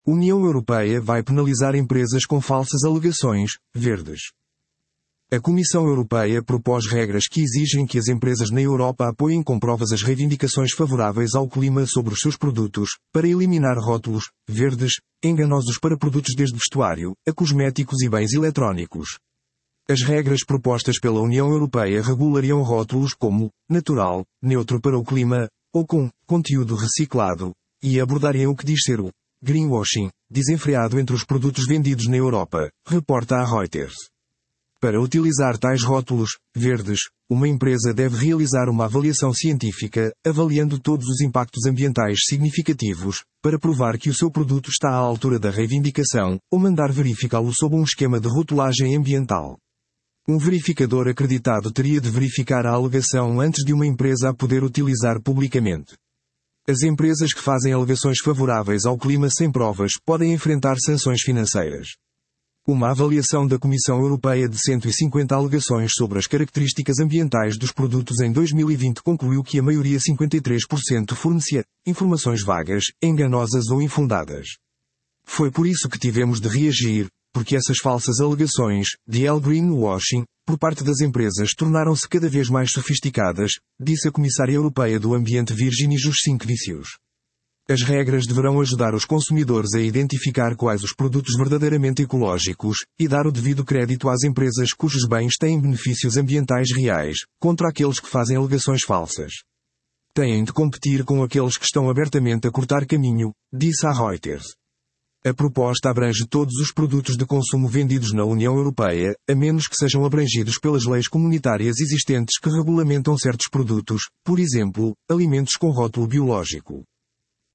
União Europeia vai penalizar empresas com falsas alegações, verdes. A Comissão Europeia propôs regras que exigem que as empresas na Europa apoiem com provas as reivindicações favoráveis ao clima sobre os seus produtos, para eliminar rótulos, verdes, enganosos para produtos desde vestuário, a cosméticos e bens eletrónicos. As regras propostas pela União Europeia regulariam rótulos como natural, neutro para o clima, ou com conteúdo reciclado, e abordariam o que diz ser o greenwashing, desenfreado entre os produtos vendidos na Europa, reporta a Reuters. Para utilizar tais rótulos verdes, uma empresa deve realizar uma avaliação científica, avaliando todos os impactos ambientais significativos, para provar que o seu produto está à altura da reivindicação, ou mandar verificá-lo sob um esquema de rotulagem ambiental. Um verificador acreditado teria de verificar a alegação antes de uma empresa a poder utilizar publicamente. As empresas que fazem alegações favoráveis ao clima sem provas podem enfrentar sanções financeiras. Uma avaliação da Comissão Europeia de 150 alegações sobre as características ambientais dos produtos em 2020 concluiu que a maioria 53% fornecia informações vagas, enganosas ou infundadas. Foi por isso que tivemos de reagir, porque essas falsas alegações, de greenwashing, por parte das empresas tornaram-se cada vez mais sofisticadas, disse a Comissária Europeia do Ambiente Virginie Sinkevicius. As regras deverão ajudar os consumidores a identificar quais os produtos verdadeiramente ecológicos, e dar o devido crédito às empresas cujos bens têm benefícios ambientais reais, contra aqueles que fazem alegações falsas. Têm de competir com aqueles que estão abertamente a cortar caminho, disse a Reuters. A proposta abrange todos os produtos de consumo vendidos na União Europeia, a menos que sejam abrangidos pelas leis comunitárias existentes que regulamentam certos produtos, por exemplo, alimentos com rótulo biológico.